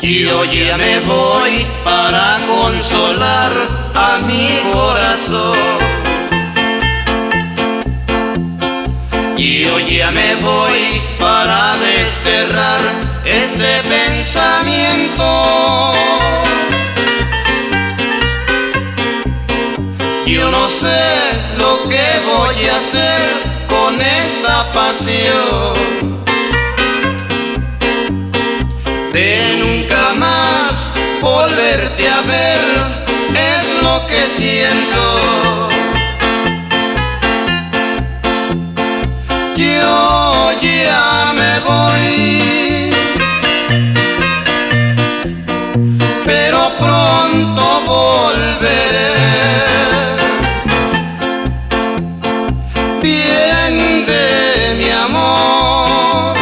Yo ya me voy para consolar a mi corazón. Yo ya me voy para desterrar este pensamiento. Yo no sé lo que voy a hacer con esta pasión. De nunca más volverte a ver es lo que siento. Yo ya me voy, pero pronto volveré. Bien de mi amor,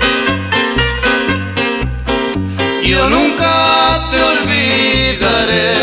yo nunca te olvidaré.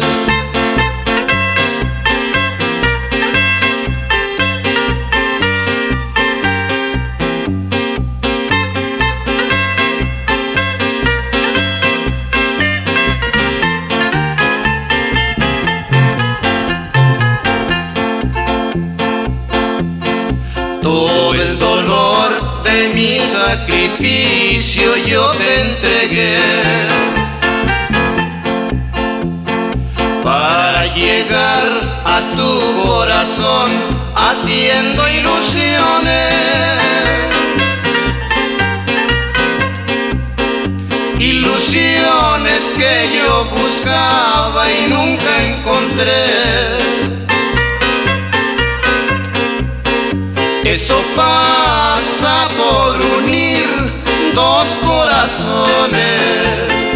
Todo el dolor de mi sacrificio yo te entregué para llegar a tu corazón haciendo ilusiones. Ilusiones que yo buscaba y nunca encontré. Eso pasa por unir dos corazones.